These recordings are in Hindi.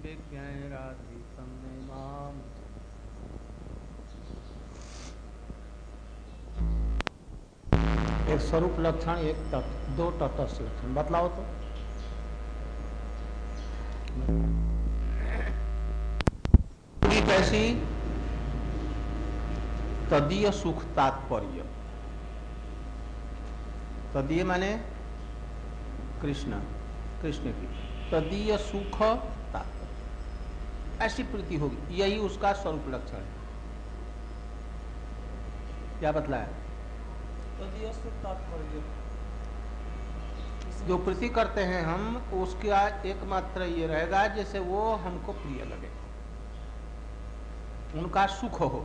विज्ञैराधीतं मे माम्। एक स्वरूप लक्षण, एक तत्व, दो तटस्थ लक्षण बतलाओ तो। कैसी? तदीय सुख तात्पर्य। तदीय माने कृष्ण, कृष्ण की तदीय सुख तात्पर्य, ऐसी प्रीति होगी, यही उसका स्वरूप लक्षण है। क्या बतलाया? तदीय सुख तात्पर्य, जो प्रीति करते हैं हम, उसका एकमात्र ये रहेगा जैसे वो हमको प्रिय लगे, उनका सुख हो।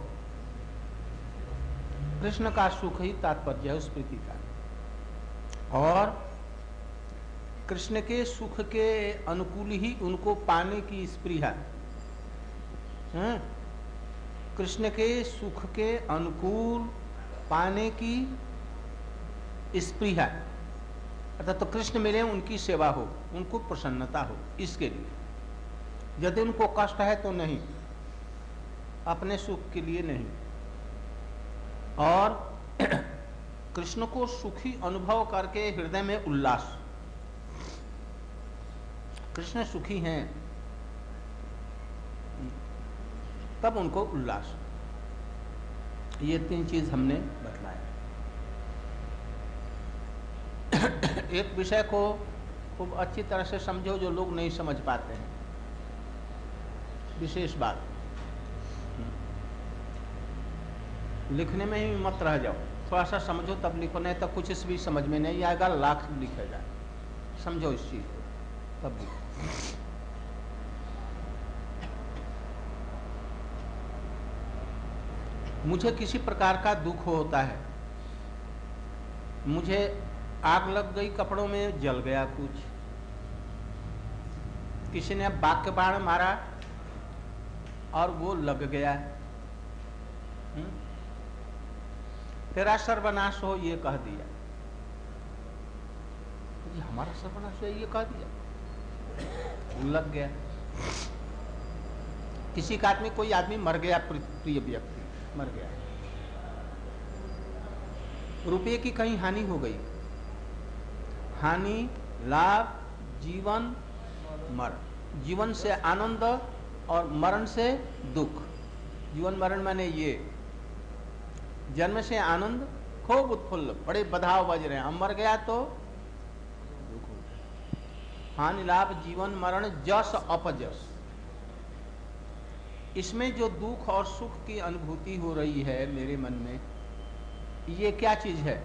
कृष्ण का सुख ही तात्पर्य है उस प्रीति का, और कृष्ण के सुख के अनुकूल ही उनको पाने की स्पृहा। कृष्ण के सुख के अनुकूल पाने की स्पृहा, अर्थात तो कृष्ण मिले, उनकी सेवा हो, उनको प्रसन्नता हो, इसके लिए। यदि उनको कष्ट है तो नहीं, अपने सुख के लिए नहीं। और कृष्ण को सुखी अनुभव करके हृदय में उल्लास, कृष्ण सुखी हैं तब उनको उल्लास। ये तीन चीज हमने बतलाया। एक विषय को खूब अच्छी तरह से समझो जो लोग नहीं समझ पाते हैं, विशेष बात। लिखने में ही मत रह जाओ, थोड़ा सा समझो तब लिखो, नहीं तो कुछ भी समझ में नहीं आएगा, लाख लिखेगा। समझो इस चीज को तब लिखो। मुझे किसी प्रकार का दुख होता है, मुझे आग लग गई, कपड़ों में जल गया कुछ, किसी ने वाक्य बाण मारा और वो लग गया, तेरा सर्वनाश हो ये कह दिया। ये हमारा सर्वनाश है ये कह दिया, लग गया। किसी का आदमी, कोई आदमी मर गया, प्रिय व्यक्ति मर गया, रुपये की कहीं हानि हो गई, हानि, लाभ, जीवन, मरण। जीवन से आनंद और मरण से दुख। जीवन मरण माने ये, जन्म से आनंद, खूब उत्फुल्ल, बड़े बधाव बज रहे हैं, हम मर गया तो दुख हो गया। हानि, लाभ, जीवन, मरण, जस अपजस, इसमें जो दुख और सुख की अनुभूति हो रही है मेरे मन में, ये क्या चीज है?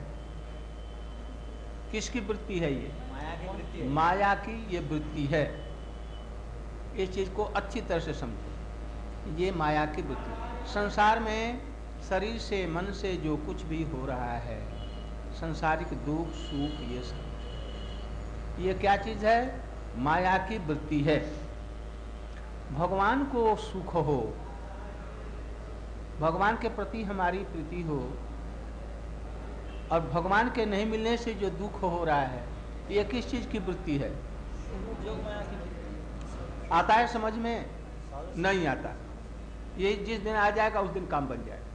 किसकी वृत्ति है ये? माया की वृत्ति है। माया की ये वृत्ति है। इस चीज को अच्छी तरह से समझो, ये माया की वृत्ति। संसार में शरीर से, मन से जो कुछ भी हो रहा है, संसारिक दुख सुख, ये सब, ये क्या चीज है? माया की वृत्ति है। भगवान को सुख हो, भगवान के प्रति हमारी प्रीति हो, और भगवान के नहीं मिलने से जो दुख हो रहा है, ये किस चीज की वृत्ति है? आता है समझ में? नहीं आता। ये जिस दिन आ जाएगा उस दिन काम बन जाएगा।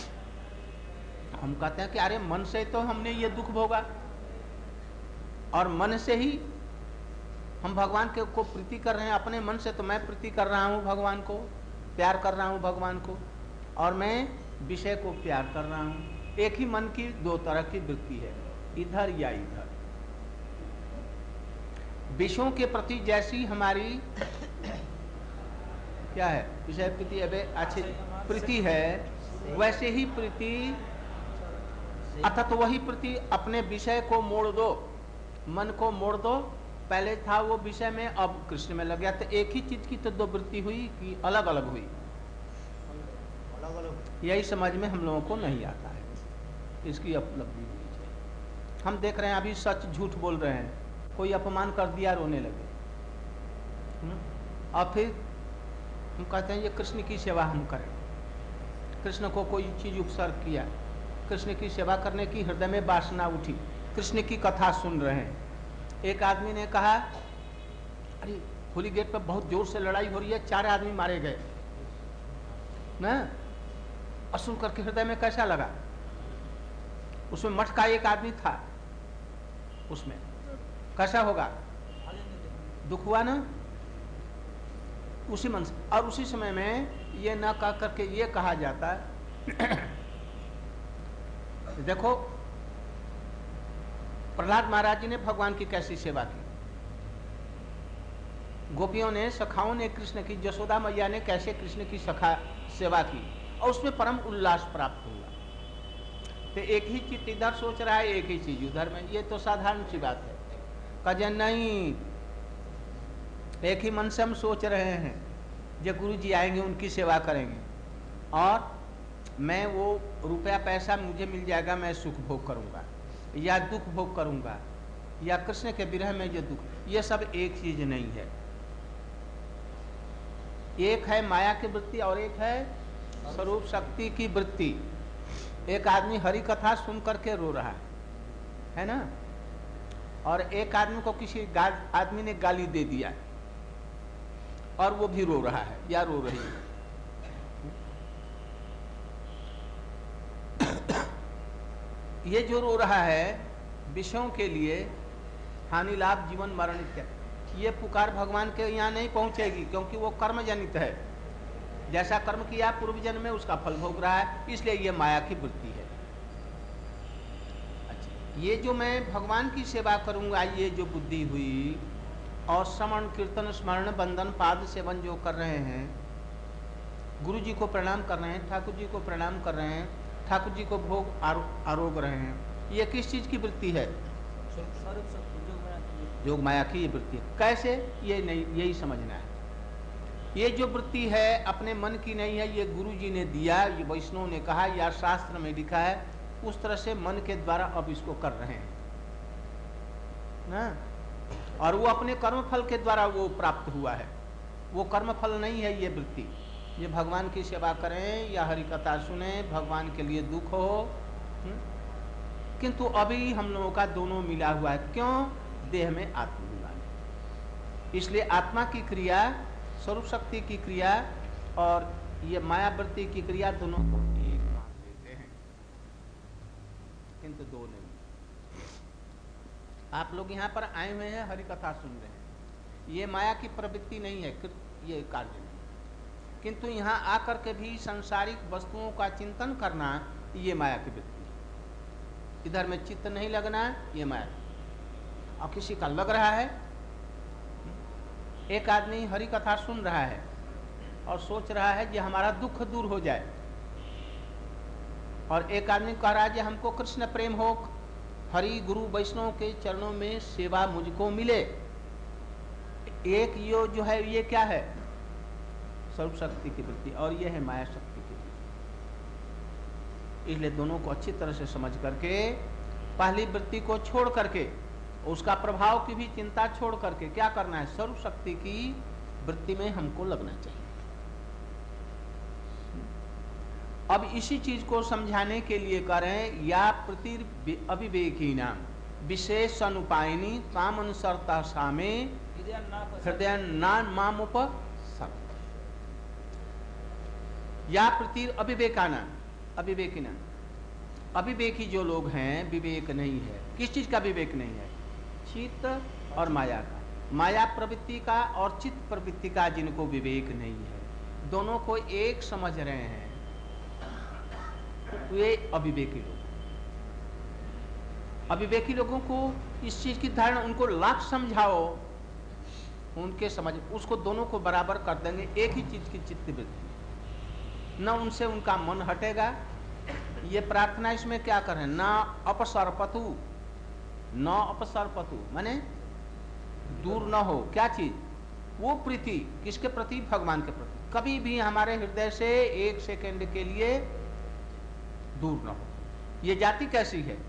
हम कहते हैं कि अरे मन से तो हमने ये दुख भोगा, और मन से ही हम भगवान के को प्रीति कर रहे हैं। अपने मन से तो मैं प्रीति कर रहा हूँ भगवान को, प्यार कर रहा हूँ भगवान को, और मैं विषय को प्यार कर रहा हूँ। एक ही मन की दो तरह की वृत्ति है, इधर या इधर। विषयों के प्रति जैसी हमारी क्या है? विषय प्रीति, अबे अच्छी प्रीति है, वैसे ही प्रीति, अर्थात वही प्रीति अपने विषय को मोड़ दो, मन को मोड़ दो। पहले था वो विषय में, अब कृष्ण में लग गया, तो एक ही चीज की तो दो वृत्ति हुई कि अलग अलग हुई? अलग अलग। यही समझ में हम लोगों को नहीं आता है, इसकी उपलब्धि होनी चाहिए। हम देख रहे हैं अभी सच झूठ बोल रहे हैं, कोई अपमान कर दिया, रोने लगे, और फिर हम कहते हैं ये कृष्ण की सेवा हम करें। कृष्ण को कोई चीज उपसर्ग किया, कृष्ण की सेवा करने की हृदय में वासना उठी, कृष्ण की कथा सुन रहे हैं। एक आदमी ने कहा, अरे होली गेट पर बहुत जोर से लड़ाई हो रही है, 4 आदमी मारे गए ना। और सुन करके हृदय में कैसा लगा? उसमें मठ का एक आदमी था, उसमें कैसा होगा? दुख हुआ ना उसी मन से। और उसी समय में ये न कह करके ये कहा जाता देखो प्रहलाद महाराज जी ने भगवान की कैसी सेवा की, गोपियों ने, सखाओं ने कृष्ण की, यशोदा मैया ने कैसे कृष्ण की सखा सेवा की, और उसमें परम उल्लास प्राप्त हुआ। तो एक ही चीज इधर सोच रहा है, एक ही चीज उधर में, ये तो साधारण सी बात है। कजन नहीं, एक ही मन से हम सोच रहे हैं जो गुरु जी आएंगे उनकी सेवा करेंगे, और मैं वो रुपया पैसा मुझे मिल जाएगा, मैं सुख भोग करूंगा या दुख भोग करूंगा, या कृष्ण के विरह में जो दुख, ये सब एक चीज नहीं है। एक है माया की वृत्ति और एक है स्वरूप शक्ति की वृत्ति। एक आदमी हरि कथा सुन करके रो रहा है ना, और एक आदमी को किसी आदमी ने गाली दे दिया और वो भी रो रहा है या रो रही है। ये जो रो रहा है विषयों के लिए, हानि लाभ जीवन मरण इत्यादि, ये पुकार भगवान के यहाँ नहीं पहुंचेगी, क्योंकि वो कर्म जनित है। जैसा कर्म किया पूर्व जन्म में उसका फल भोग रहा है, इसलिए ये माया की वृत्ति है। अच्छा, ये जो मैं भगवान की सेवा करूंगा, ये जो बुद्धि हुई, और श्रवण कीर्तन स्मरण बंधन पाद सेवन जो कर रहे हैं, गुरु जी को प्रणाम कर रहे हैं, ठाकुर जी को प्रणाम कर रहे हैं, ठाकुर जी को भोग आरोग रहे हैं, ये किस चीज की वृत्ति है? योग माया की ये वृत्ति है। कैसे? ये नहीं, यही समझना है। ये जो वृत्ति है अपने मन की नहीं है, ये गुरु जी ने दिया, ये वैष्णव ने कहा, या शास्त्र में लिखा है, उस तरह से मन के द्वारा अब इसको कर रहे हैं ना। और वो अपने कर्म फल के द्वारा वो प्राप्त हुआ है, वो कर्म फल नहीं है ये वृत्ति। ये भगवान की सेवा करें या हरि कथा सुने, भगवान के लिए दुख हो, किंतु अभी हम लोगों का दोनों मिला हुआ है। क्यों? देह में आत्माभिमान। इसलिए आत्मा की क्रिया, स्वरूप शक्ति की क्रिया और ये मायावृत्ति की क्रिया, दोनों को एक मान लेते हैं, किंतु दो नहीं। आप लोग यहाँ पर आए हुए हैं, हरि कथा सुन रहे हैं, ये माया की प्रवृत्ति नहीं है, ये कार्य नहीं, किंतु यहाँ आकर के भी सांसारिक वस्तुओं का चिंतन करना, ये माया की वृत्ति। इधर में चित्त नहीं लगना, ये माया। और किसी का लग रहा है, एक आदमी हरि कथा सुन रहा है और सोच रहा है कि हमारा दुख दूर हो जाए, और एक आदमी कह रहा है कि हमको कृष्ण प्रेम हो, हरि गुरु वैष्णव के चरणों में सेवा मुझको मिले। एक यो जो है ये क्या है? स्वरूप शक्ति की वृत्ति, और ये है माया शक्ति की वृत्ति। इसलिए दोनों को अच्छी तरह से समझ करके, पहली वृत्ति को छोड़ करके, उसका प्रभाव की भी चिंता छोड़ करके क्या करना है? स्वरूप शक्ति की वृत्ति में हमको लगना चाहिए। अब इसी चीज को समझाने के लिए करें, या प्रति अविवेकी नाम विशेष अनुपायनी काम अनुसरता सामे हृदय नान मामुप सब, या प्रति अविवेकाना, अविवेकिना, अविवेकी जो लोग हैं, विवेक नहीं है। किस चीज का विवेक नहीं है? चित्त और माया का, माया प्रवृत्ति का और चित्त प्रवृत्ति का जिनको विवेक नहीं है, दोनों को एक समझ रहे हैं, वे अविवेकी लोग। अविवेकी लोगों को इस चीज की धारणा, उनको लाख समझाओ, उनके समझ उसको दोनों को बराबर कर देंगे, एक ही चीज की चित्त वृत्ति, न उनसे उनका मन हटेगा। ये प्रार्थना इसमें क्या करें? ना अपसर्पतु, न अपसर्पतु माने दूर न हो। क्या चीज? वो प्रीति, किसके प्रति? भगवान के प्रति, कभी भी हमारे हृदय से एक सेकंड के लिए दूर न हो। ये जाति कैसी है?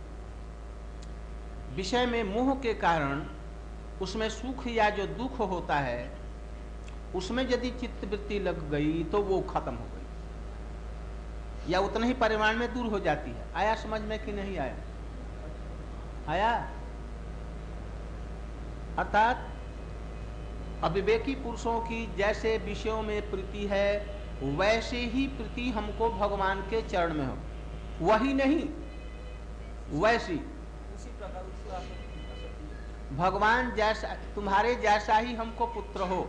विषय में मोह के कारण उसमें सुख या जो दुख होता है, उसमें यदि चित्त वृत्ति लग गई तो वो खत्म हो गई, या उतना ही परिमाण में दूर हो जाती है। आया समझ में कि नहीं आया? आया? अर्थात अविवेकी पुरुषों की जैसे विषयों में प्रीति है वैसे ही प्रीति हमको भगवान के चरण में हो, वही नहीं वैसी। उसी प्रकार उसको आसक्ति भगवान जैसा, तुम्हारे जैसा ही हमको पुत्र हो।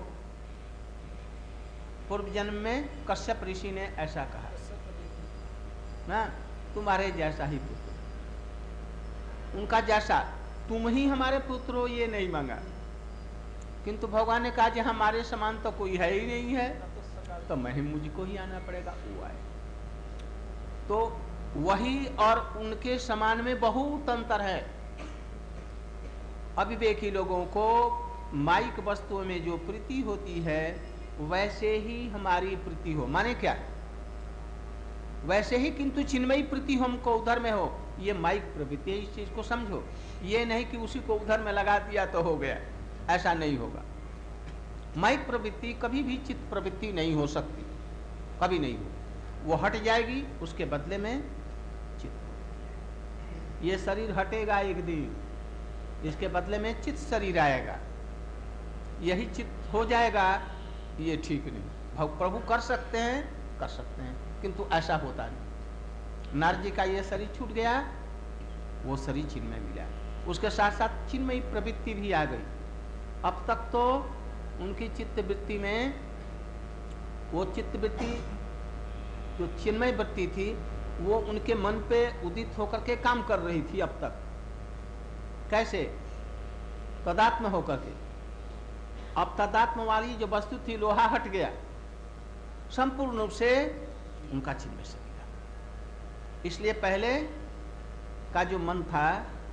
पूर्व जन्म में कश्यप ऋषि ने ऐसा कहा ना, तुम्हारे जैसा ही पुत्र, उनका जैसा, तुम ही हमारे पुत्र हो ये नहीं मांगा, किंतु भगवान ने कहा कि हमारे समान तो कोई है ही नहीं है, तो मैं मुझको ही आना पड़ेगा, वो आए। तो वही और उनके समान में बहुत अंतर है। अविवेकी लोगों को माइक वस्तुओं में जो प्रीति होती है वैसे ही हमारी प्रीति हो, माने क्या, वैसे ही किंतु चिन्मयी प्रीति हमको उधर में हो, ये माइक प्रवृत्ति है। इस चीज को समझो, ये नहीं कि उसी को उधर में लगा दिया तो हो गया, ऐसा नहीं होगा। माइक प्रवृत्ति कभी भी चित्त प्रवृत्ति नहीं हो सकती, कभी नहीं हो, वो हट जाएगी, उसके बदले में चित्त। ये शरीर हटेगा एक दिन, इसके बदले में चित्त शरीर आएगा, यही चित्त हो जाएगा, ये ठीक नहीं। प्रभु कर सकते हैं, किंतु ऐसा होता नहीं। नारद जी का ये शरीर छूट गया, वो शरीर चिन्मय मिला, उसके साथ साथ चिन्मयी प्रवृत्ति भी आ गई। अब तक तो उनकी चित्तवृत्ति में वो चित्तवृत्ति जो चिन्मय वृत्ति थी वो उनके मन पे उदित होकर के काम कर रही थी। अब तक कैसे, तदात्म होकर के। अब तदात्म वाली जो वस्तु थी, लोहा हट गया, संपूर्ण रूप से उनका चिन्मय से मिला। इसलिए पहले का जो मन था,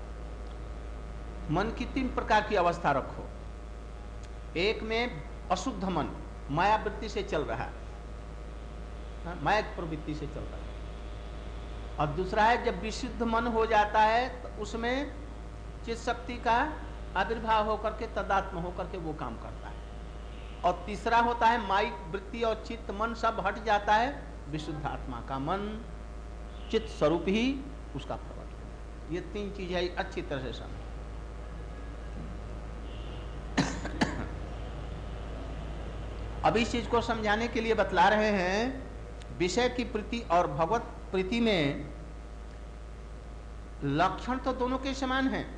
मन की 3 प्रकार की अवस्था रखो। एक में अशुद्ध मन माया वृत्ति से चल रहा है, माया प्रवृत्ति से चल रहा है। और दूसरा है जब विशुद्ध मन हो जाता है तो उसमें चित्त शक्ति का आविर्भाव होकर के तदात्म होकर के वो काम करता है। और तीसरा होता है माइक वृत्ति और चित्त मन सब हट जाता है, विशुद्ध आत्मा का मन चित्त स्वरूप ही उसका प्रकट। ये 3 चीज है, अच्छी तरह से समझ। अब इस चीज को समझाने के लिए बतला रहे हैं, विषय की प्रीति और भगवत प्रीति में लक्षण तो दोनों के समान हैं,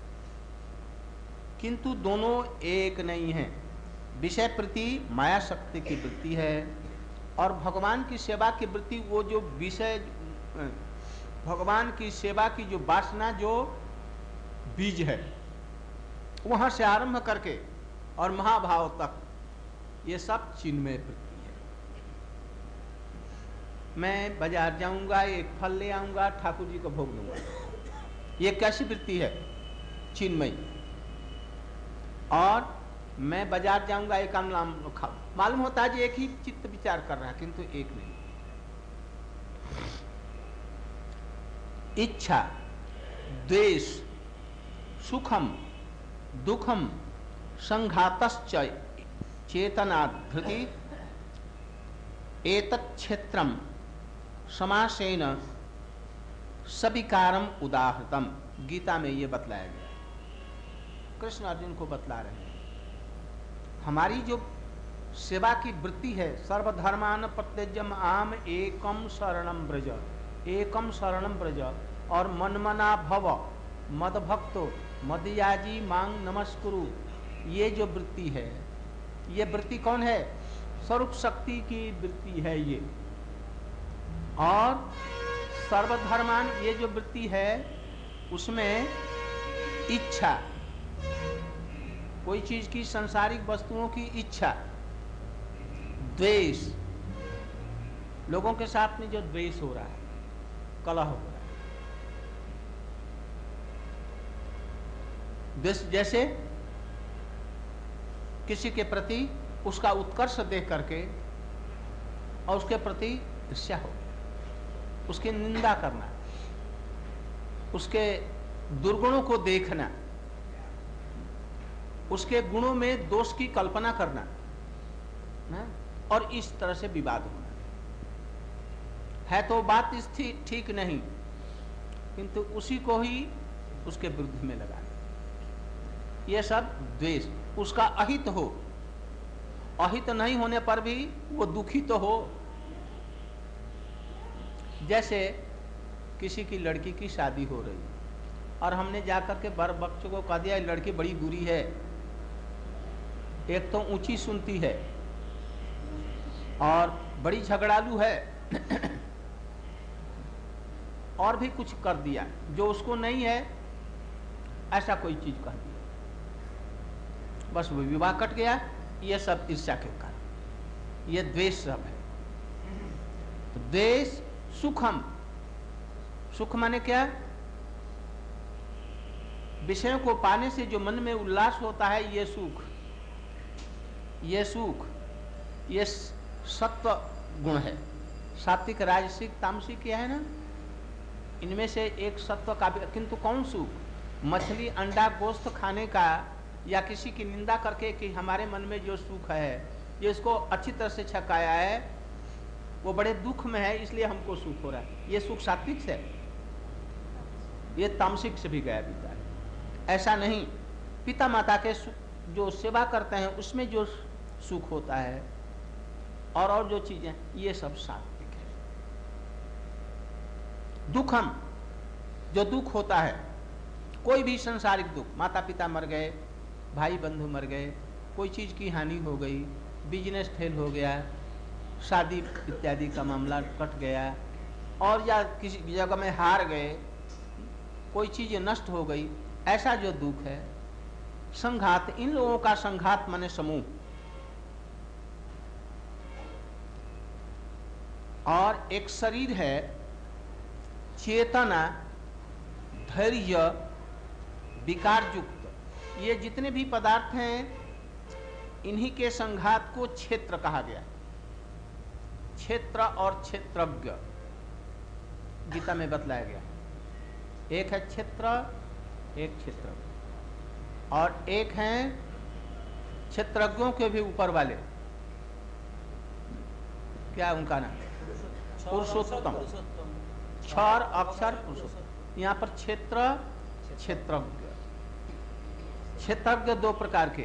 किंतु दोनों एक नहीं है। विषय प्रीति माया शक्ति की वृत्ति है और भगवान की सेवा की वृत्ति वो जो विषय, भगवान की सेवा की जो वासना, जो बीज है, वहां से आरंभ करके और महाभाव तक ये सब चिन्मय वृत्ति है। मैं बाजार जाऊंगा, एक फल ले आऊंगा, ठाकुर जी को भोग दूंगा, ये कैसी वृत्ति है, चिन्मयी। और मैं बाजार जाऊंगा, एक आम खाऊं, मालूम होता है कि एक ही चित्त विचार कर रहा है, किंतु एक नहीं। इच्छा, द्वेष, सुखम दुखम संघातश्च चेतनाधृति एतत् क्षेत्रम समासेन सविकारम उदाहृतम। गीता में ये बतलाया गया, कृष्ण अर्जुन को बतला रहे हैं। हमारी जो सेवा की वृत्ति है, सर्वधर्मान प्रत्यज्यम आम एकम शरणम ब्रज, एकम शरणम ब्रज, और मनमना भव मदभक्तो मदयाजी मांग नमस्कुरु, ये जो वृत्ति है, ये वृत्ति कौन है, स्वरूप शक्ति की वृत्ति है ये। और सर्वधर्मान ये जो वृत्ति है उसमें इच्छा, कोई चीज की, सांसारिक वस्तुओं की इच्छा, द्वेष, लोगों के साथ में जो द्वेष हो रहा है, कलह हो रहा है, द्वेष जैसे किसी के प्रति उसका उत्कर्ष देख करके और उसके प्रति ईर्ष्या हो, उसकी निंदा करना, उसके दुर्गुणों को देखना, उसके गुणों में दोष की कल्पना करना ना, और इस तरह से विवाद होना है। तो बात ठीक नहीं, किंतु उसी को ही उसके विरुद्ध में लगाना, यह सब द्वेष, उसका अहित हो अहित नहीं होने पर भी वो दुखी तो हो। जैसे किसी की लड़की की शादी हो रही और हमने जाकर के बर बच्चों को कह दिया लड़की बड़ी बुरी है, एक तो ऊंची सुनती है और बड़ी झगड़ालू है और भी कुछ कर दिया जो उसको नहीं है, ऐसा कोई चीज कह दिया, बस वो विवाह कट गया। ये सब ईर्ष्या के कारण, ये द्वेष सब है। तो द्वेष सुखम, सुख माने क्या? विषयों को पाने से जो मन में उल्लास होता है, ये सुख, ये सुख, ये सत्व गुण है। सात्विक, राजसिक, तामसिक यह है ना, इनमें से एक सत्व का भी। किंतु कौन सुख? मछली, अंडा, गोश्त खाने का या किसी की निंदा करके कि हमारे मन में जो सुख है, ये इसको अच्छी तरह से छकाया है, वो बड़े दुख में है इसलिए हमको सुख हो रहा है, ये सुख सात्विक से, ये तामसिक से भी गया बीता है। ऐसा नहीं, पिता माता के जो सेवा करते हैं उसमें जो सुख होता है और जो चीजें, ये सब सात्विक है। दुखम, जो दुख होता है, कोई भी संसारिक दुख, माता पिता मर गए, भाई बंधु मर गए, कोई चीज की हानि हो गई, बिजनेस फेल हो गया, शादी इत्यादि का मामला कट गया, और या किसी जगह में हार गए, कोई चीज नष्ट हो गई, ऐसा जो दुख है, संघात, इन लोगों का संघात माने समूह। और एक शरीर है, चेतना, धैर्य, विकार युक्त, ये जितने भी पदार्थ हैं, इन्हीं के संघात को क्षेत्र कहा गया। क्षेत्र और क्षेत्रज्ञ गीता में बतलाया गया। एक है क्षेत्र, एक क्षेत्रज्ञ, और एक है क्षेत्रज्ञों के भी ऊपर वाले, क्या उनका नाम? पुरुषोत्तम, क्षर अक्षर पुरुषोत्तम। यहाँ पर क्षेत्र, क्षेत्रज्ञ। क्षेत्रज्ञ दो प्रकार के,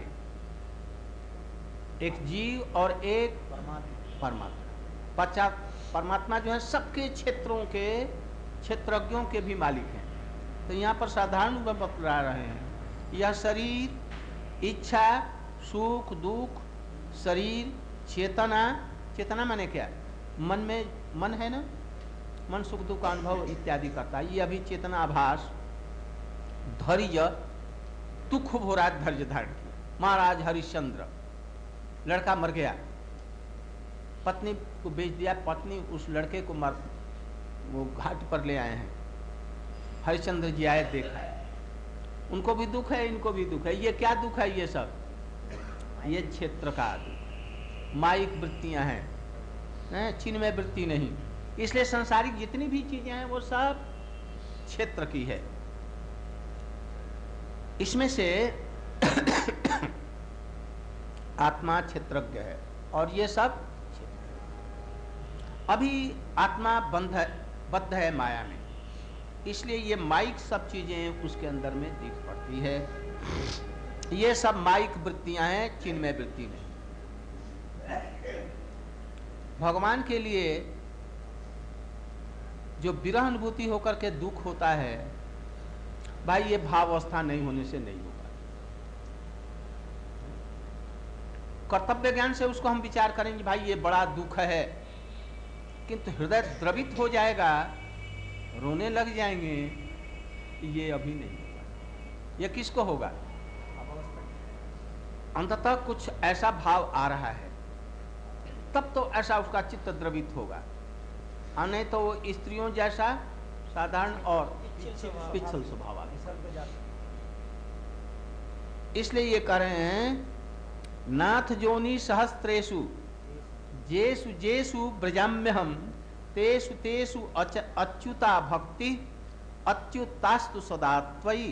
एक जीव और एक परमात्मा। परमात्मा जो है सबके क्षेत्रों के, क्षेत्रज्ञों के भी मालिक हैं। तो यहाँ पर साधारण में बतला रहे हैं, यह शरीर, इच्छा, सुख दुख, शरीर, चेतना, चेतना माने क्या? मन में, मन है ना, मन सुख दुख का अनुभव इत्यादि करता है, ये अभी चेतना आभास। धैर्य, दुख हो रहा है, धैर्य धारण किया। महाराज हरिश्चंद्र, लड़का मर गया, पत्नी को बेच दिया, पत्नी उस लड़के को मर, वो घाट पर ले आए हैं। हरिश्चंद्र जी आए, देखा, उनको भी दुख है, इनको भी दुख है। ये क्या दुख है? ये सब, ये क्षेत्र का दुख, माइक वृत्तियां हैं, चिन्मय वृत्ति नहीं। इसलिए संसारिक जितनी भी चीजें हैं वो सब क्षेत्र की है। इसमें से आत्मा क्षेत्रज्ञ है और ये सब अभी आत्मा बद्ध है माया में, इसलिए ये माइक सब चीजें उसके अंदर में दिख पड़ती है। ये सब माइक वृत्तियां हैं, चिन्मय वृत्ति नहीं। भगवान के लिए जो विरह अनुभूति होकर के दुख होता है, भाई ये भाव अवस्था नहीं होने से नहीं होगा। कर्तव्य ज्ञान से उसको हम विचार करेंगे, भाई ये बड़ा दुख है, किंतु हृदय द्रवित हो जाएगा, रोने लग जाएंगे, ये अभी नहीं होगा। ये किसको होगा? अंततः कुछ ऐसा भाव आ रहा है, तब तो ऐसा उसका चित्त द्रवित होगा, और नहीं तो वो स्त्रियों जैसा साधारण और पिछल स्वभाव आ। इसलिए ये कह रहे हैं, नाथ जोनि सहस्त्रेषु जेसु जेसु ब्रजाम्यहम तेषु तेषु अच्युता भक्ति अच्युतास्तु सदा त्वयि।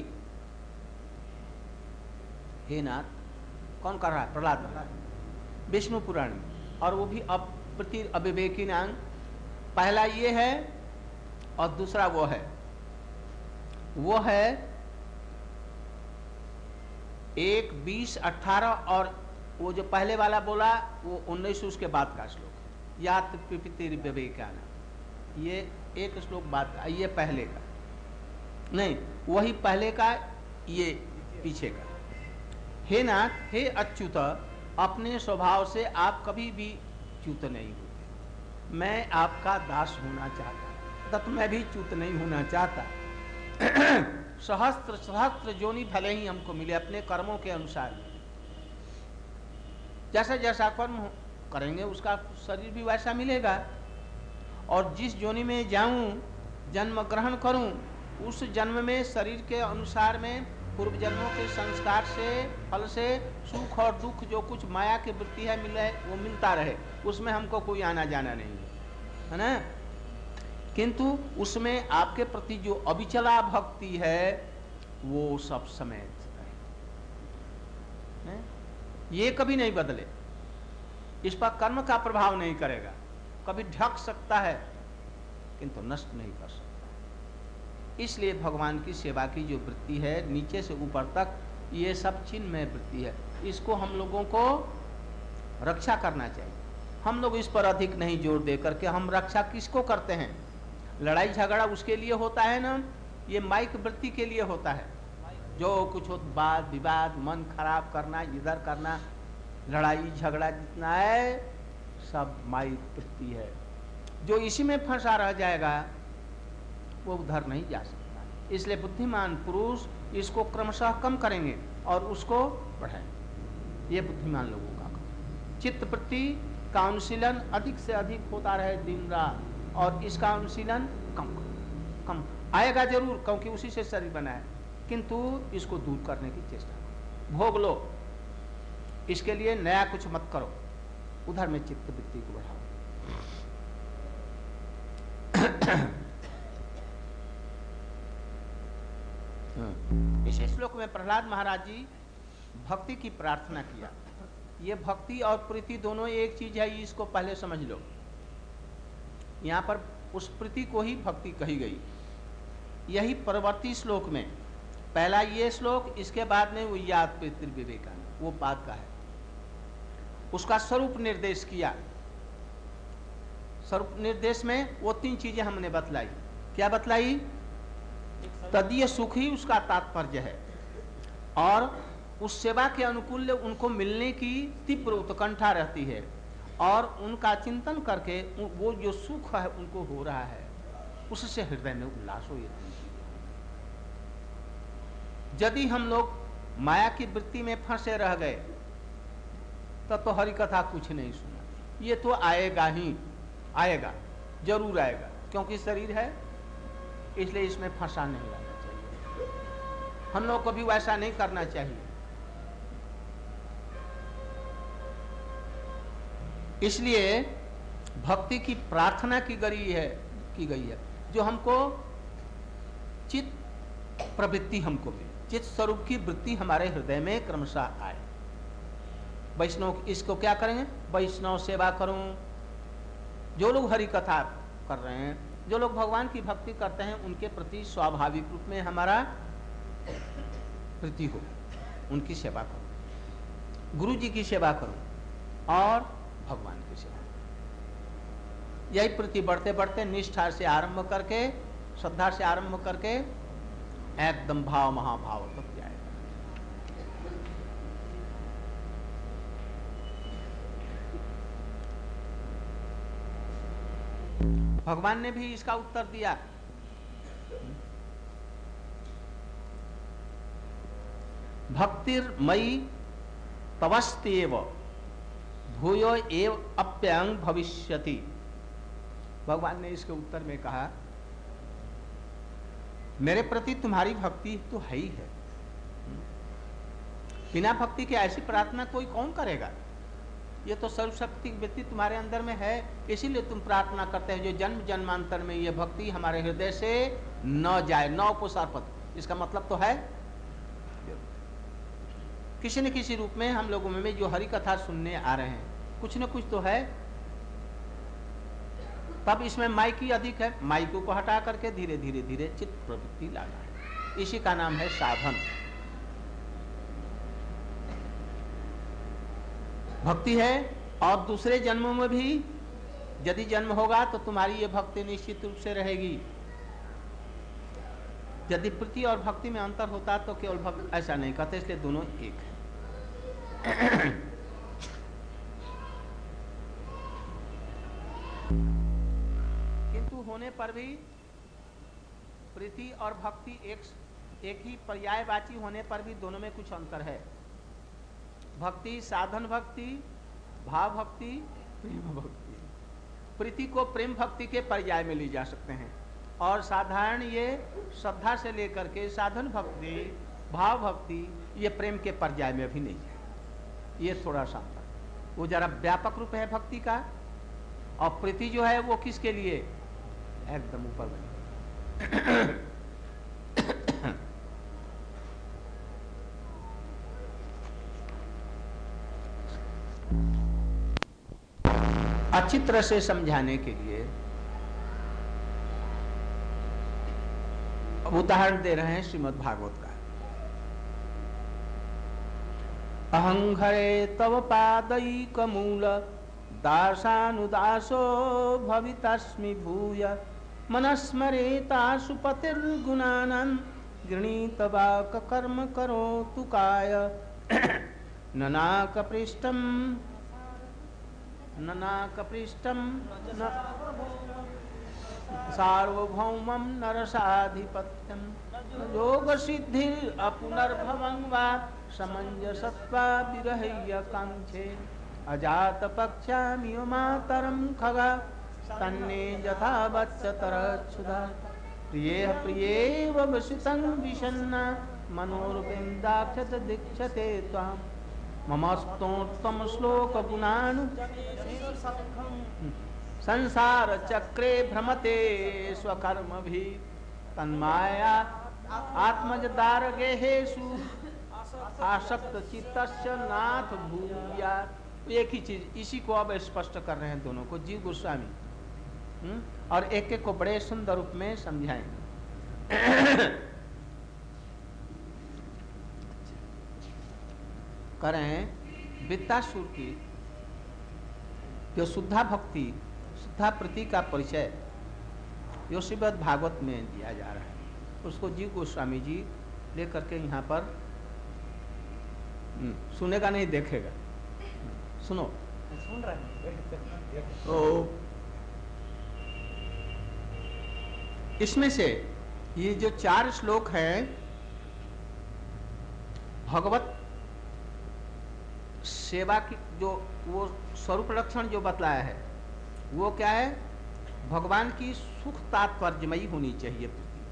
हे नाथ, कौन कर रहा है? प्रहलाद, विष्णु पुराण में, और वो भी अप्रति अविवेकी नांग। पहला ये है और दूसरा वो है। वो है 1, 20, 18 और वो जो पहले वाला बोला वो 19 उसके बाद का श्लोक है। यात पिपिति विवेकाना, ये एक श्लोक बाद, ये पहले का नहीं, वही पहले का, ये पीछे का। हे नाथ, हे अच्युत, अपने स्वभाव से आप कभी भी च्युत नहीं होते। मैं आपका दास होना चाहता, तत् मैं भी च्युत नहीं होना चाहता। सहस्त्र सहस्त्र जोनि भले ही हमको मिले अपने कर्मों के अनुसार, जैसा जैसा कर्म करेंगे उसका शरीर भी वैसा मिलेगा। और जिस जोनि में जाऊं, जन्म ग्रहण करूं, उस जन्म में शरीर के अनुसार में पूर्व जन्मों के संस्कार से, फल से सुख और दुख जो कुछ माया की वृत्ति है मिले, वो मिलता रहे, उसमें हमको कोई आना जाना नहीं है ना। किंतु उसमें आपके प्रति जो अविचला भक्ति है वो सब समय है, ये कभी नहीं बदले, इस पर कर्म का प्रभाव नहीं करेगा। कभी ढक सकता है किंतु नष्ट नहीं कर सकता। इसलिए भगवान की सेवा की जो वृत्ति है नीचे से ऊपर तक, ये सब चिन्मय वृत्ति है, इसको हम लोगों को रक्षा करना चाहिए। हम लोग इस पर अधिक नहीं जोर दे करके, हम रक्षा किसको करते हैं? लड़ाई झगड़ा उसके लिए होता है ना, ये माइक वृत्ति के लिए होता है। जो कुछ हो, वाद विवाद, मन खराब करना, इधर करना, लड़ाई झगड़ा जितना है सब माइक वृत्ति है। जो इसी में फंसा रह जाएगा वो उधर नहीं जा सकता। इसलिए बुद्धिमान पुरुष इसको क्रमशः कम करेंगे और उसको बढ़ाएंगे। ये बुद्धिमान लोगों का काम। चित्त वृत्ति का अनुशीलन अधिक से अधिक होता रहे दिन रात, और इसका अनुशीलन कम आएगा जरूर, क्योंकि उसी से शरीर बना है, किंतु इसको दूर करने की चेष्टा करो। भोग लो, इसके लिए नया कुछ मत करो, उधर में चित्त वृत्ति को बढ़ाओ। इस श्लोक में प्रहलाद महाराज जी भक्ति की प्रार्थना किया। ये भक्ति और प्रीति दोनों एक चीज है, इसको पहले समझ लो। यहाँ पर उस प्रीति को ही भक्ति कही गई। यही परवर्ती श्लोक में, पहला ये श्लोक, इसके बाद में वो याद विवेकानंद, वो बाद का है, उसका स्वरूप निर्देश किया। स्वरूप निर्देश में वो तीन चीजें हमने बतलाई। क्या बतलाई? तदीय सुख ही उसका तात्पर्य है, और उस सेवा के अनुकूल उनको मिलने की तीव्र उत्कंठा रहती है, और उनका चिंतन करके वो जो सुख है उनको हो रहा है, उससे हृदय में उल्लास हो। यदि हम लोग माया की वृत्ति में फंसे रह गए तब तो हरि कथा कुछ नहीं सुना। ये तो आएगा ही आएगा, जरूर आएगा, क्योंकि शरीर है, इसलिए इसमें फंसा नहीं रहना चाहिए। हम लोग को भी वैसा नहीं करना चाहिए। इसलिए भक्ति की प्रार्थना की गई है जो हमको चित्त प्रवृत्ति हमको मिले, चित्त स्वरूप की वृत्ति हमारे हृदय में क्रमशः आए। वैष्णव इसको क्या करेंगे? वैष्णव सेवा करूं। जो लोग हरि कथा कर रहे हैं, जो लोग भगवान की भक्ति करते हैं, उनके प्रति स्वाभाविक रूप में हमारा प्रीति हो, उनकी सेवा करो, गुरु जी की सेवा करो और भगवान की सेवा। यही प्रीति बढ़ते बढ़ते निष्ठा से आरंभ करके, श्रद्धा से आरंभ करके एकदम भाव महाभाव तक जाएगा। भगवान ने भी इसका उत्तर दिया। भक्तिर्मयि तवस्त्येव भूयो एव अप्यंग भविष्यति। भगवान ने इसके उत्तर में कहा, मेरे प्रति तुम्हारी भक्ति तो है ही है, बिना भक्ति के ऐसी प्रार्थना कोई कौन करेगा? ये तो सर्वशक्ति वृत्ति तुम्हारे अंदर में है, इसीलिए तुम प्रार्थना करते हैं जो जन्म जन्मांतर में ये भक्ति हमारे हृदय से न जाए, न उपसर्पत। इसका मतलब तो है किसी न किसी रूप में हम लोगों में जो हरि कथा सुनने आ रहे हैं, कुछ न कुछ तो है। तब इसमें माइकी अधिक है, माइकों को हटा करके धीरे धीरे धीरे चित्त प्रवृत्ति लाना है, इसी का नाम है साधन। भक्ति है, और दूसरे जन्मों में भी यदि जन्म होगा तो तुम्हारी ये भक्ति निश्चित रूप से रहेगी। यदि प्रीति और भक्ति में अंतर होता तो केवल भक्त ऐसा नहीं कहते, इसलिए दोनों एक है। किंतु होने पर भी प्रीति और भक्ति एक ही पर्यायवाची होने पर भी दोनों में कुछ अंतर है। भक्ति साधन भक्ति, भाव भक्ति, प्रेम भक्ति। प्रीति को प्रेम भक्ति के पर्याय में ली जा सकते हैं, और साधारण ये श्रद्धा से लेकर के साधन भक्ति, भाव भक्ति, ये प्रेम के पर्याय में भी नहीं है। ये थोड़ा सा अंतर, वो जरा व्यापक रूप है भक्ति का, और प्रीति जो है वो किसके लिए, एकदम ऊपर बनी। अच्छी तरह से समझाने के लिए उदाहरण दे रहे हैं श्रीमद् भागवत का। अहंघरे तव पादैकमूल दासानुदासो भवितास्मि भूय मनस्मरेतासु पतिर्गुणानां गृणीतवाक कर्म करोतु काय ननाकपृष्ठं सार्वभौमं नरसाधिपत्यं योगसिद्धिर् अपुनर्भवं वा समञ्जसत्वा विरह्य काङ्क्षे अजातपक्षामिव मातरं खगा तन्ने यथा वत्सतरच्छुधा प्रिये प्रियेव वसितं विषन्ना मनोर्विन्दाक्षत दीक्षते त्वाम् ममस्तोत्तम श्लोक गुणानु संसार चक्रे भ्रमते स्वकर्म भी तन्माया आत्मज दारगेहेषु आसक्त चित्तस्य नाथ भूया। एक ही चीज, इसी को अब स्पष्ट कर रहे हैं दोनों को जीव गोस्वामी, और एक एक को बड़े सुंदर रूप में समझाएंगे। कर रहे हैं वृत्तासुर की जो शुद्धा भक्ति, शुद्धा प्रीति का परिचय जो श्रीमद् भागवत में दिया जा रहा है, उसको जीव गोस्वामी जी लेकर के यहाँ पर सुनेगा नहीं देखेगा, सुनो सुन रहे हैं। तो इसमें से ये जो 4 श्लोक हैं भगवत सेवा की, जो वो स्वरूप लक्षण जो बतलाया है वो क्या है, भगवान की सुख तात्पर्यमयी होनी चाहिए।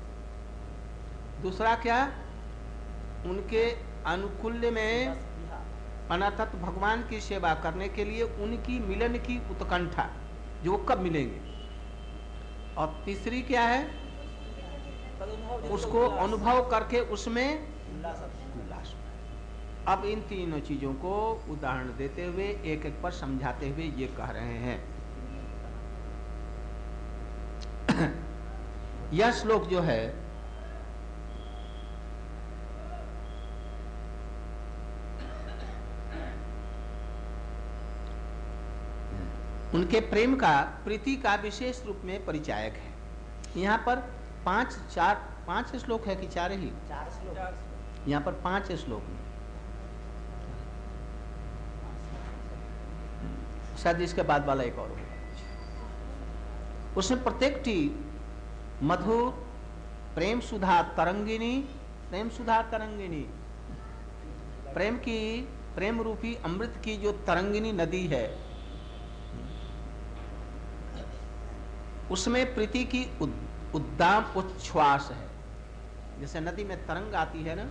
दूसरा क्या, उनके अनुकूल्य में अनर्थक भगवान की सेवा करने के लिए उनकी मिलन की उत्कंठा, जो कब मिलेंगे। और तीसरी क्या है, उसको अनुभव करके उसमें उल्लास। अब इन तीनों चीजों को उदाहरण देते हुए एक एक पर समझाते हुए ये कह रहे हैं। यह श्लोक जो है उनके प्रेम का, प्रीति का विशेष रूप में परिचायक है। यहाँ पर 5 श्लोक है कि 4 ही? 4 श्लोक। यहाँ पर 5 श्लोक में, शायद इसके बाद वाला एक और होगा। उसमें प्रत्येक टी मधुर प्रेम सुधा तरंगिनी, प्रेम सुधा तरंगिनी, प्रेम की, प्रेम रूपी अमृत की जो तरंगिनी नदी है, उसमें प्रीति की उद्दाम उच्छ्वास है। जैसे नदी में तरंग आती है ना,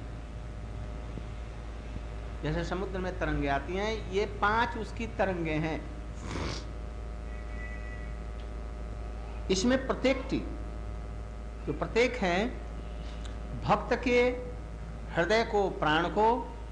जैसे समुद्र में तरंगे आती हैं, ये 5 उसकी तरंगे हैं। इसमें प्रत्येक टी, जो प्रत्येक हैं, भक्त के हृदय को, प्राण को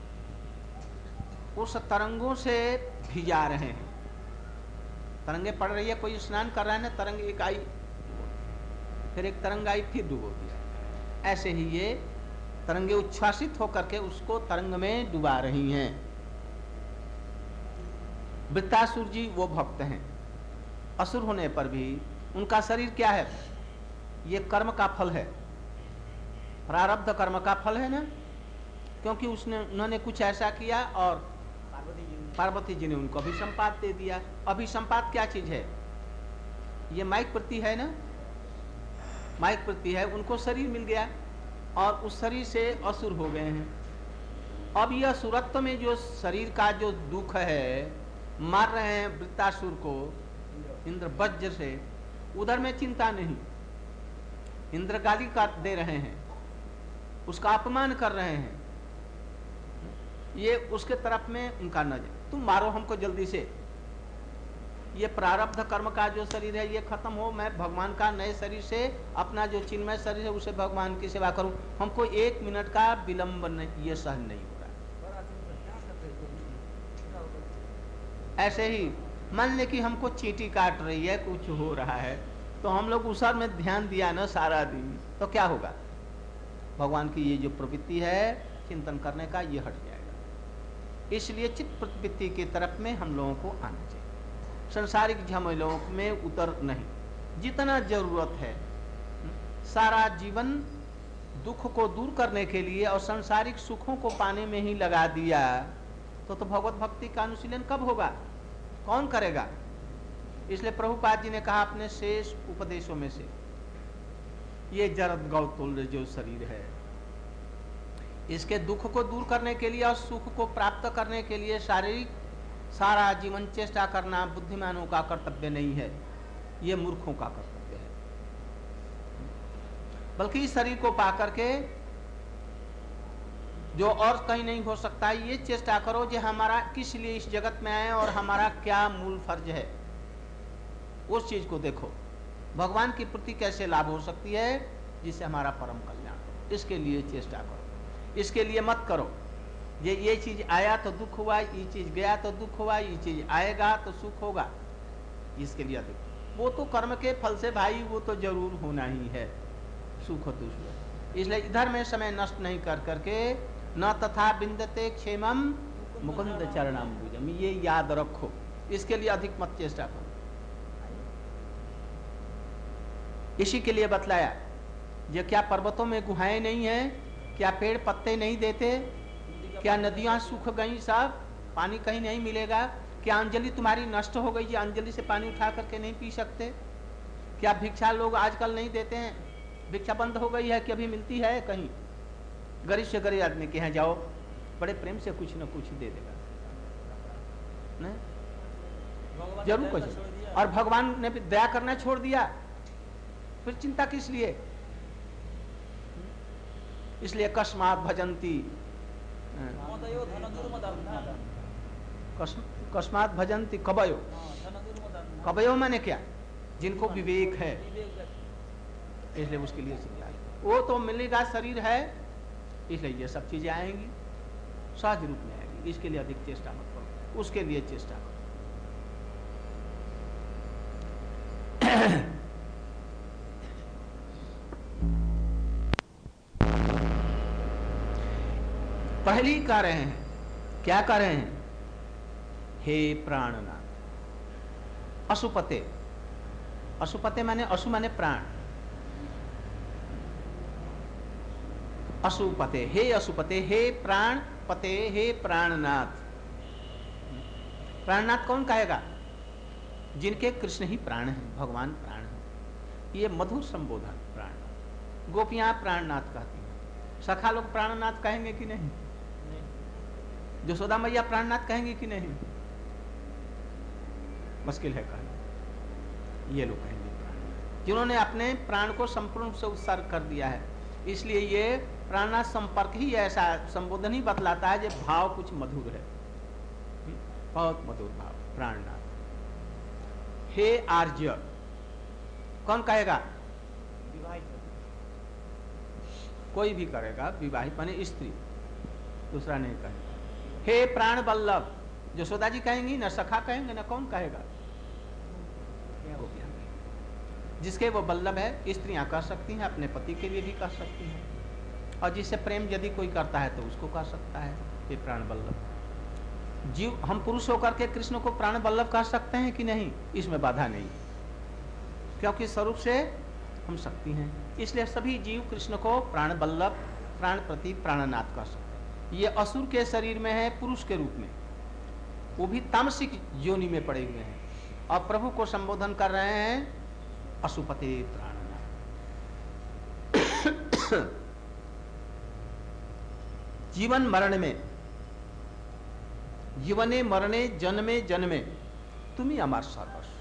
उस तरंगों से भिजा रहे हैं। तरंगे पड़ रही है, कोई स्नान कर रहा है ना, तरंग एक आई, फिर एक तरंग आई, फिर डुबो दिया। ऐसे ही ये तरंगे उच्छ्वासित होकर के उसको तरंग में डुबा रही हैं। वृत्तासुर जी वो भक्त हैं, असुर होने पर भी उनका शरीर क्या है? ये कर्म का फल है, प्रारब्ध कर्म का फल है ना, क्योंकि उन्होंने कुछ ऐसा किया और पार्वती जी ने उनको अभिसंपात दे दिया। अभिसंपात क्या चीज है? ये माइक प्रति है ना, माइक प्रति है, उनको शरीर मिल गया और उस शरीर से असुर हो गए हैं। अब यह असुरत्व में जो शरीर का जो दुख है, मार रहे हैं वृत्तासुर को इंद्र वज्र से, उधर में चिंता नहीं, इंद्र गाली काट दे रहे हैं, उसका अपमान कर रहे हैं, ये उसके तरफ में उनका नजर, तुम मारो हमको जल्दी से, ये प्रारब्ध कर्म का जो शरीर है ये खत्म हो, मैं भगवान का नए शरीर से, अपना जो चिन्मय शरीर है उसे भगवान की सेवा करूं, हमको 1 मिनट का विलंब नहीं, ये सहन नहीं हो रहा। ऐसे ही मान ले कि हमको चींटी काट रही है, कुछ हो रहा है, तो हम लोग उस में ध्यान दिया ना सारा दिन, तो क्या होगा? भगवान की ये जो प्रवृत्ति है चिंतन करने का, ये हट जाएगा। इसलिए चित्त प्रवृत्ति की तरफ में हम लोगों को आना चाहिए, संसारिक झमेलों में उतर नहीं, जितना जरूरत है सारा जीवन दुख को दूर करने के लिए और सांसारिक सुखों को पाने में ही लगा दिया, तो भगवत भक्ति का अनुशीलन कब होगा? कौन करेगा? इसलिए प्रभुपाद जी ने कहा अपने शेष उपदेशों में से, ये जरद गौतुल्य जो शरीर है, इसके दुख को दूर करने के लिए और सुख को प्राप्त करने के लिए शारीरिक सारा जीवन चेष्टा करना बुद्धिमानों का कर्तव्य नहीं है, ये मूर्खों का कर्तव्य है। बल्कि इस शरीर को पा करके जो और कहीं नहीं हो सकता है, ये चेष्टा करो कि हमारा किस लिए इस जगत में आए और हमारा क्या मूल फर्ज है, उस चीज को देखो। भगवान की प्रति कैसे लाभ हो सकती है, जिससे हमारा परम कल्याण हो, इसके लिए चेष्टा करो। इसके लिए मत करो ये चीज आया तो दुख हुआ, ये चीज गया तो दुख हुआ, ये चीज आएगा तो सुख होगा, इसके लिए अधिक, वो तो कर्म के फल से भाई, वो तो जरूर होना ही है, सुख दुख। इसलिए इधर में समय नष्ट नहीं कर करके, न तथा बिंदते क्षेमम मुकुंद चरणाम्बुजम, ये याद रखो, इसके लिए अधिक मत चेष्टा करो। इसी के लिए बतलाया, ये क्या पर्वतों में गुहाएं नहीं है, क्या पेड़ पत्ते नहीं देते, क्या नदियां सूख गई, सब पानी कहीं नहीं मिलेगा, क्या अंजलि तुम्हारी नष्ट हो गई, अंजलि से पानी उठा करके नहीं पी सकते, क्या भिक्षा लोग आजकल नहीं देते हैं, भिक्षा बंद हो गई है कि अभी मिलती है कहीं? गरीब से गरीब आदमी के यहाँ जाओ, बड़े प्रेम से कुछ न कुछ दे देगा, नहीं जरूर कुछ। और भगवान ने भी दया करना छोड़ दिया, फिर चिंता किस लिए? इसलिए कस्मात भजंती, कस्मात भजंती कबयो, कबयो माने क्या? जिनको विवेक है, इसलिए उसके लिए चिंता है। वो तो मिलेगा, शरीर है, इसलिए ये सब चीजें आएंगी, सहज रूप में आएंगी, इसके लिए अधिक चेष्टा मत करो, उसके लिए चेष्टा करो। पहली कह रहे हैं, क्या कह रहे हैं? हे प्राणनाथ, अशुपते, अशुपते माने, अशु माने प्राण, अशुपते, हे अशुपते, हे प्राण पते, हे प्राणनाथ। प्राणनाथ कौन कहेगा? जिनके कृष्ण ही प्राण है, भगवान प्राण है, ये मधुर संबोधन प्राणनाथ। गोपियां प्राणनाथ कहती हैं, सखा लोग प्राणनाथ कहेंगे कि नहीं? यशोदा मैया प्राणनाथ कहेंगे कि नहीं? मुश्किल है कहना, ये लोग कहेंगे प्राणनाथ, जिन्होंने अपने प्राण को संपूर्ण से उत्सर्ग कर दिया है। इसलिए ये प्राणनाथ संपर्क ही ऐसा संबोधन ही बतलाता है, जो भाव कुछ मधुर है, बहुत मधुर भाव, प्राणनाथ। हे आर्य, कौन कहेगा? कोई भी करेगा, विवाहित माने स्त्री, दूसरा नहीं कहेगा। हे प्राण बल्लभ, यशोदा जी कहेंगी, न सखा कहेंगे, न कौन कहेगा? जिसके वो बल्लभ है, स्त्रियां कह सकती हैं, अपने पति के लिए भी कह सकती हैं, और जिससे प्रेम यदि कोई करता है तो उसको कह सकता है, हे प्राण बल्लभ। जीव, हम पुरुष होकर के कृष्ण को प्राण वल्लभ कह सकते हैं कि नहीं? इसमें बाधा नहीं, क्योंकि स्वरूप से हम शक्ति हैं। इसलिए सभी जीव कृष्ण को प्राण वल्लभ, प्राण प्रति प्राणनाथ कह सकते हैं। ये असुर के शरीर में है पुरुष के रूप में, वो भी तामसिक योनि में पड़े हुए हैं और प्रभु को संबोधन कर रहे हैं अशुपते प्राणनाथ। जीवन मरण में, जीवने मरणे जन्मे जन्मे तुम ही अमर सर्वस्व।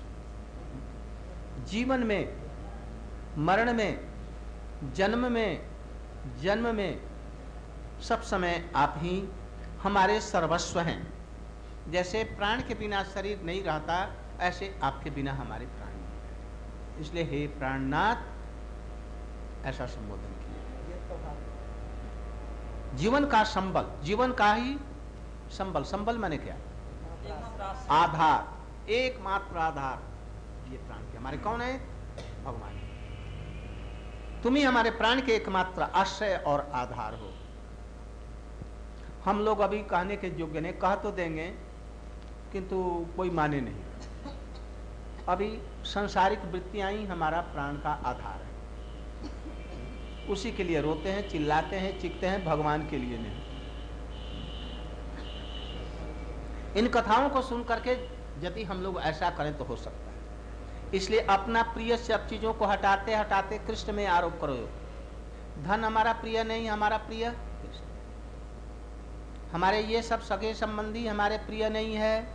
जीवन में, मरण में, जन्म में सब समय आप ही हमारे सर्वस्व हैं। जैसे प्राण के बिना शरीर नहीं रहता, ऐसे आपके बिना हमारे प्राण नहीं। इसलिए हे प्राणनाथ ऐसा संबोधन किया। जीवन का संबल, जीवन का ही संबल, संबल माने क्या? आधार, एकमात्र आधार ये प्राण के हमारे कौन है? भगवान। तुम ही हमारे प्राण के एकमात्र आश्रय और आधार हो। हम लोग अभी कहने के योग्य नहीं, कह तो देंगे किंतु कोई माने नहीं। अभी सांसारिक वृत्तियां ही हमारा प्राण का आधार है, उसी के लिए रोते हैं, चिल्लाते हैं, चीखते हैं, भगवान के लिए नहीं। इन कथाओं को सुन करके यदि हम लोग ऐसा करें तो हो सकता है। इसलिए अपना प्रिय सब चीजों को हटाते हटाते कृष्ण में आरोप करो। धन हमारा प्रिय नहीं, हमारा प्रिय कृष्ण। हमारे ये सब सगे संबंधी हमारे प्रिय नहीं है।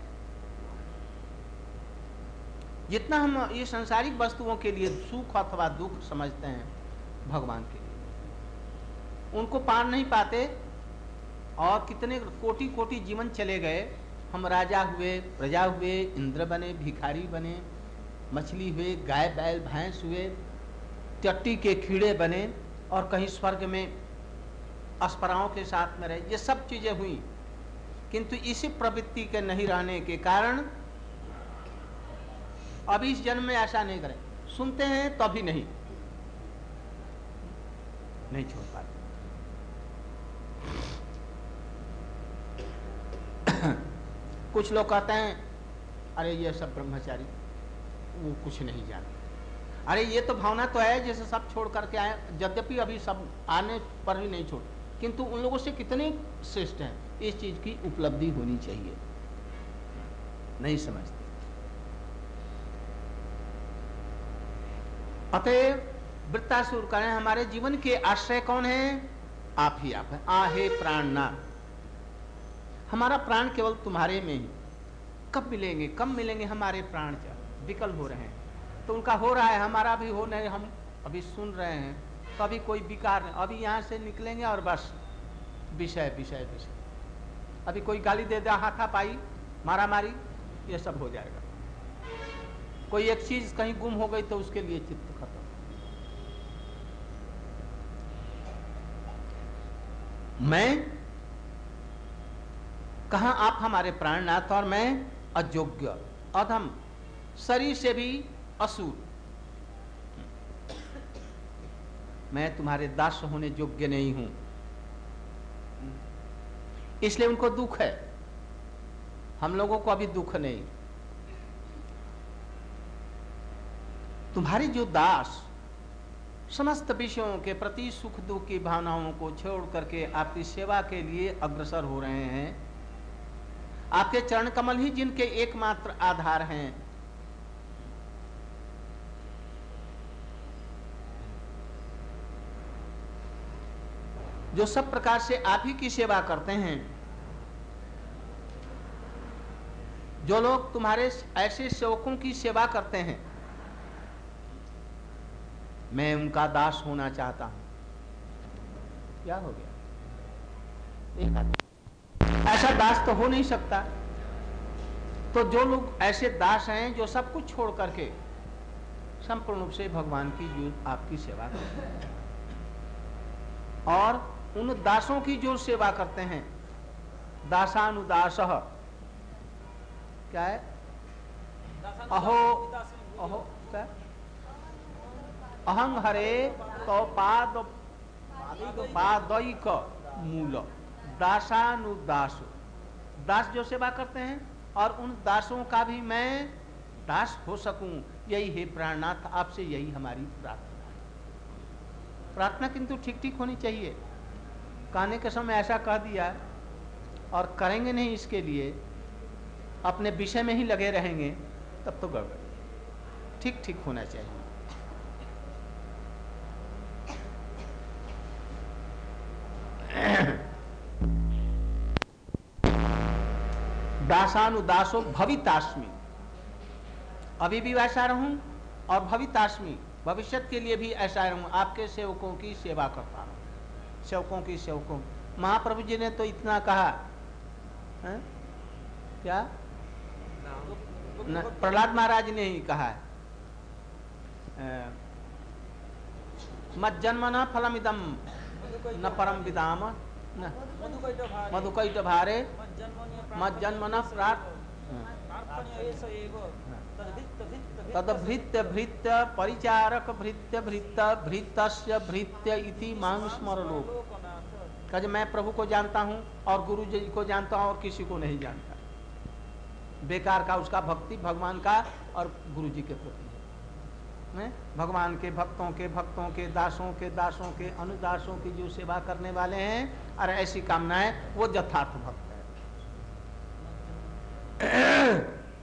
जितना हम ये सांसारिक वस्तुओं के लिए सुख अथवा दुख समझते हैं, भगवान के लिए उनको पार नहीं पाते। और कितने कोटि कोटि जीवन चले गए, हम राजा हुए, प्रजा हुए, इंद्र बने, भिखारी बने, मछली हुए, गाय बैल भैंस हुए, टट्टी के कीड़े बने और कहीं स्वर्ग में अस्पराओं के साथ में रहे। ये सब चीजें हुई, किंतु इसी प्रवृत्ति के नहीं रहने के कारण अब इस जन्म में ऐसा नहीं करें। सुनते हैं तो अभी नहीं छोड़ पाते। कुछ लोग कहते हैं अरे ये सब ब्रह्मचारी, वो कुछ नहीं जानते। अरे ये तो भावना तो है जैसे सब छोड़ करके आए, यद्यपि अभी सब आने पर भी नहीं छोड़, किंतु उन लोगों से कितने श्रेष्ठ हैं, इस चीज की उपलब्धि होनी चाहिए। नहीं समझते। अतएव वृत्तासुर कहें हमारे जीवन के आश्रय कौन है? आप ही आप हैं। आहे प्राणनाथ, हमारा प्राण केवल तुम्हारे में ही। कब मिलेंगे, कब मिलेंगे हमारे प्राण? विकल हो रहे हैं तो उनका हो रहा है, हमारा भी हो नहीं। हम अभी सुन रहे हैं तो अभी कोई विकार नहीं। अभी यहाँ से निकलेंगे और बस विषय विषय विषय। अभी कोई गाली दे दिया, हाथापाई, मारा मारी, ये सब हो जाएगा। कोई एक चीज कहीं गुम हो गई तो उसके लिए चित्त खत्म। मैं कहा आप हमारे प्राणनाथ और मैं अयोग्य, अधम, शरीर से भी असुर, मैं तुम्हारे दास होने योग्य नहीं हूं। इसलिए उनको दुख है, हम लोगों को अभी दुख नहीं। तुम्हारे जो दास समस्त विषयों के प्रति सुख दुख की भावनाओं को छोड़ करके आपकी सेवा के लिए अग्रसर हो रहे हैं, आपके चरण कमल ही जिनके एकमात्र आधार हैं, जो सब प्रकार से आप ही की सेवा करते हैं, जो लोग तुम्हारे ऐसे सेवकों की सेवा करते हैं, मैं उनका दास होना चाहता हूं। क्या हो गया? ऐसा दास तो हो नहीं सकता। तो जो लोग ऐसे दास हैं जो सब कुछ छोड़ करके संपूर्ण रूप से भगवान की आपकी सेवा करते हैं, और उन दासों की जो सेवा करते हैं, दासानुदास क्या है? अहो अहो क्या? अहं हरे तो पादैक मूल दासानुदास। दास जो सेवा करते हैं, और उन दासों का भी मैं दास हो सकूं, यही है प्राणनाथ, आपसे यही हमारी प्रार्थना है। प्रार्थना किंतु ठीक ठीक होनी चाहिए। कहने के समय ऐसा कह दिया और करेंगे नहीं, इसके लिए अपने विषय में ही लगे रहेंगे, तब तो गड़बड़। ठीक ठीक होना चाहिए। दासानुदासो भवितास्मि, अभी भी वैसा रहूं और भवितास्मि, भविष्य के लिए भी ऐसा रहूं, आपके सेवकों की सेवा करता हूं। सेवकों की सेवकों, महाप्रभु जी ने तो इतना कहा है? क्या प्रहलाद महाराज ने ही कहा है, मत जन्म न फलमिदम न परम विदाम न मधुकैट भारे मत जन्म न तदभृत्य भृत्य परिचारक भृत्य भृत्य भृत्य भृत्य इति मांग स्मरणो। कहे मैं प्रभु को जानता हूं और गुरु जी को जानता हूं और किसी को नहीं जानता। बेकार का उसका भक्ति भगवान का और गुरु जी के प्रति है। भगवान के भक्तों के दासों के अनुदासों की जो सेवा करने वाले हैं और ऐसी कामना है, वो यथार्थ भक्त है।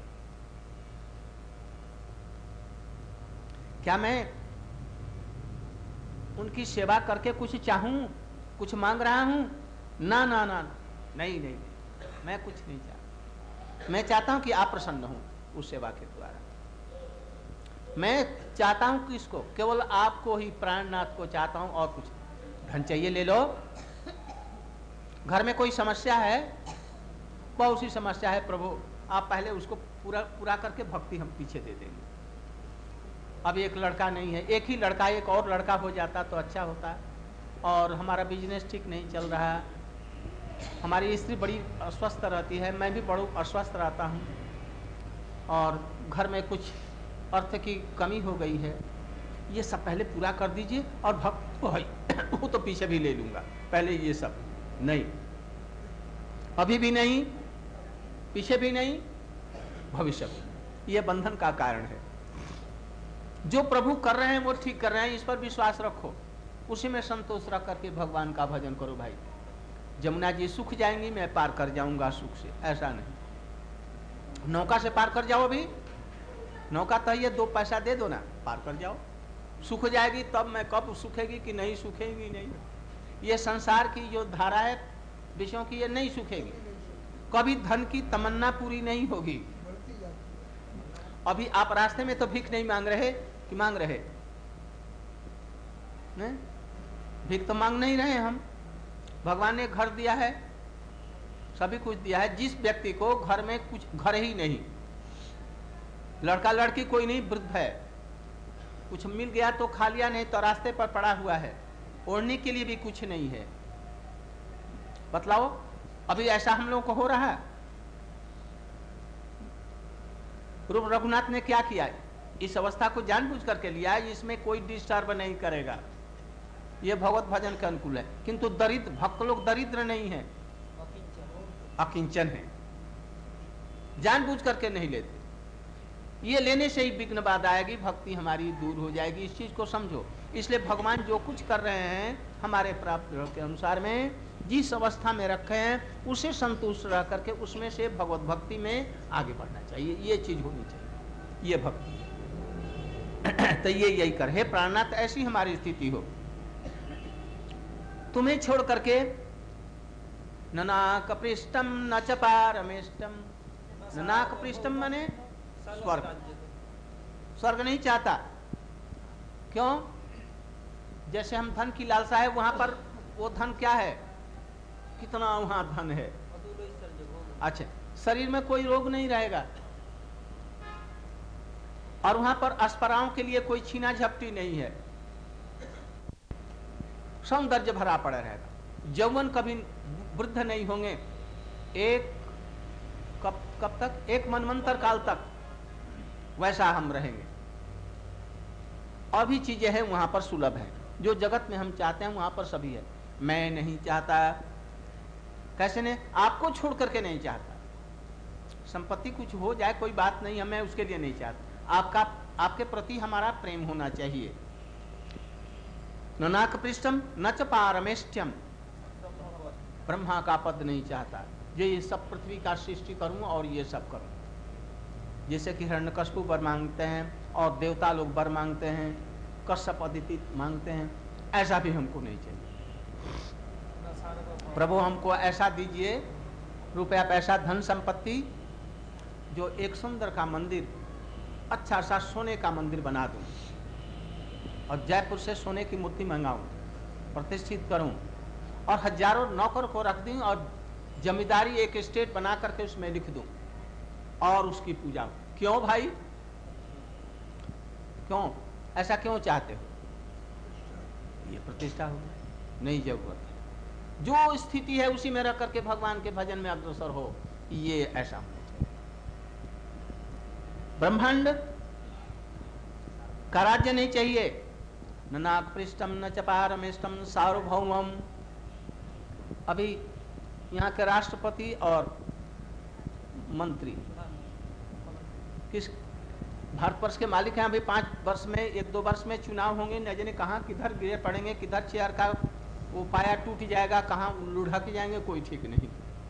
क्या मैं उनकी सेवा करके कुछ चाहूं, कुछ मांग रहा हूं? ना ना ना, नहीं नहीं, मैं कुछ नहीं चाहता। मैं चाहता हूं कि आप प्रसन्न हो उस सेवा के द्वारा। मैं चाहता हूं कि इसको केवल आपको ही, प्राणनाथ को चाहता हूं, और कुछ धन चाहिए ले लो। घर में कोई समस्या है, बहुत सी समस्या है, प्रभु आप पहले उसको पूरा करके भक्ति हम पीछे दे देंगे। अब एक लड़का नहीं है, एक ही लड़का, एक और लड़का हो जाता तो अच्छा होता। और हमारा बिजनेस ठीक नहीं चल रहा, हमारी स्त्री बड़ी अस्वस्थ रहती है, मैं भी बड़ा अस्वस्थ रहता हूँ, और घर में कुछ अर्थ की कमी हो गई है। ये सब पहले पूरा कर दीजिए, और भक्त वो तो पीछे भी ले लूँगा, पहले ये सब नहीं, अभी भी नहीं, पीछे भी नहीं, भविष्य भी। ये बंधन का कारण है। जो प्रभु कर रहे हैं वो ठीक कर रहे हैं, इस पर विश्वास रखो, उसी में संतोष रख करके भगवान का भजन करो। भाई जमुना जी सूख जाएंगी, मैं पार कर जाऊंगा सुख से, ऐसा नहीं। नौका से पार कर जाओ, अभी नौका तो ये 2 पैसा दे दो ना, पार कर जाओ। सूख जाएगी तब मैं, कब सूखेगी कि नहीं सूखेगी नहीं। ये संसार की जो धारा है विषयों की, ये नहीं सूखेगी कभी। धन की तमन्ना पूरी नहीं होगी। अभी आप रास्ते में तो भीख नहीं मांग रहे कि मांग रहे? नहीं, भीख तो मांग नहीं रहे हम। भगवान ने घर दिया है, सभी कुछ दिया है। जिस व्यक्ति को घर में कुछ, घर ही नहीं, लड़का लड़की कोई नहीं, वृद्ध है, कुछ मिल गया तो खा लिया, नहीं तो रास्ते पर पड़ा हुआ है, ओढ़ने के लिए भी कुछ नहीं है, बतलाओ अभी ऐसा हम लोगों को हो रहा है? रूप रघुनाथ ने क्या किया? इस अवस्था को जानबूझ करके लिया है, इसमें कोई डिस्टर्ब नहीं करेगा, ये भगवत भजन के अनुकूल है। किंतु दरिद्र भक्त लोग दरिद्र नहीं है, अकिंचन है, जानबूझ करके नहीं लेते। ये लेने से ही विघ्न बाधा आएगी, भक्ति हमारी दूर हो जाएगी, इस चीज को समझो। इसलिए भगवान जो कुछ कर रहे हैं हमारे प्राप्त के अनुसार में, जिस अवस्था में रखे हैं उसे संतुष्ट रह करके उसमें से भगवत भक्ति में आगे बढ़ना चाहिए, ये चीज होनी चाहिए, ये भक्ति। तो ये यही कर, हे प्राणनाथ ऐसी हमारी स्थिति हो, तुम्हें छोड़ करके न नाक पृष्ठम न च पारमेष्टम। न नाक पृष्ठम माने स्वर्ग, स्वर्ग नहीं चाहता। क्यों? जैसे हम धन की लालसा है, वहां पर वो धन क्या है, कितना वहां धन है, अच्छा शरीर में कोई रोग नहीं रहेगा, और वहां पर अस्पराओं के लिए कोई छीना झपटी नहीं है, सौंदर्य भरा पड़ा रहेगा, यौवन कभी वृद्ध नहीं होंगे, एक कब तक, एक मनवंतर काल तक वैसा हम रहेंगे। और भी चीजें हैं वहां पर सुलभ है, जो जगत में हम चाहते हैं वहां पर सभी है। मैं नहीं चाहता, कैसे नहीं, आपको छोड़ करके नहीं चाहता। संपत्ति कुछ हो जाए कोई बात नहीं, हमें उसके लिए नहीं चाहता। आपके प्रति हमारा प्रेम होना चाहिए। न नाक पृष्ठम न च पारमेष्ठ्यम, ब्रह्मा का पद नहीं चाहता जो ये सब पृथ्वी का सृष्टि करूं और ये सब करूं। जैसे कि हिरण्यकशिपु वर मांगते हैं और देवता लोग वर मांगते हैं, कश्यप अदिति मांगते हैं, ऐसा भी हमको नहीं चाहिए। प्रभु हमको ऐसा दीजिए, रुपया पैसा धन संपत्ति, जो एक सुंदर का मंदिर, अच्छा सा सोने का मंदिर बना दूं और जयपुर से सोने की मूर्ति मंगाऊं, प्रतिष्ठित करूं और हजारों नौकर को रख दूं और जमींदारी एक स्टेट बना करके उसमें लिख दूं और उसकी पूजा। क्यों भाई, क्यों ऐसा क्यों चाहते हो? ये प्रतिष्ठा हो, नहीं जरूरत है। जो स्थिति है उसी में रख करके भगवान के भजन में अग्रसर हो, ये ऐसा होना चाहिए। ब्रह्मांड का राज्य नहीं चाहिए। न नाक पृष्ठम न च पारमेष्ठम सार्वभौमम। अभी यहाँ के राष्ट्रपति और मंत्री किस भारतवर्ष के मालिक हैं। अभी 5 वर्ष में 1-2 वर्ष में चुनाव होंगे, न जाने कहाँ किधर गिरे पड़ेंगे, किधर चेयर का वो पाया टूट जाएगा, कहाँ लुढ़क जाएंगे, कोई ठीक नहीं।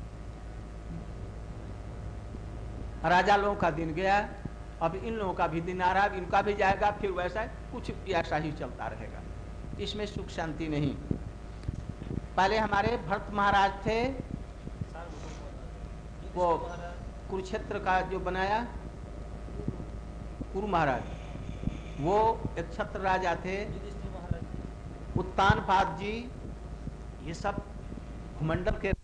राजा लोगों का दिन गया, अब इन लोगों का भी दिन आ रहा है, इनका भी जाएगा, फिर वैसा कुछ ऐसा ही चलता रहेगा। इसमें सुख शांति नहीं। पहले हमारे भरत महाराज थे, वो कुरुक्षेत्र का जो बनाया कुरु महाराज, वो एक छत्र राजा थे। उत्तानपाद जी, ये सब भूमंडल के